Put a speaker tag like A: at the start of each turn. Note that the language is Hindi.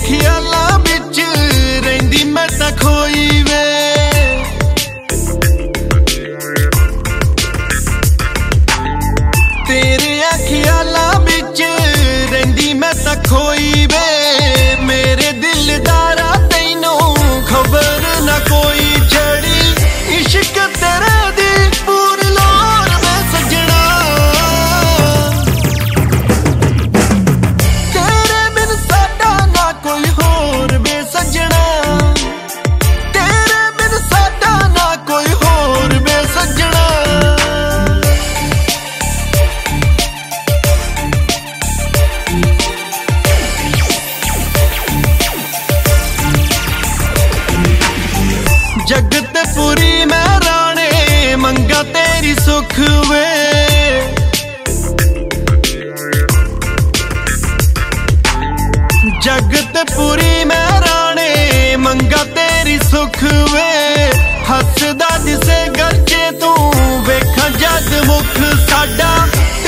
A: ख्यालां विच रहिंदी मैं तां खोई वे। तेरे ख्यालां विच रहिंदी मैं तां खोई वे। मेरे दिलदारा तैनू खबर ना कोई छड़ी इश्क तेरे दी पूरी लोर में सजना। तेरे बिन साडा ना कोई होर वे सजना। तेरे बिन साडा ना कोई होर वे सजना। जगतपुरी मैं राणे मंगा तेरी सुख वे। जगतपुरी मैं राणे मंगा तेरी सुख वे। हसदा जिसे गरजे तू वेखा जग मुख साडा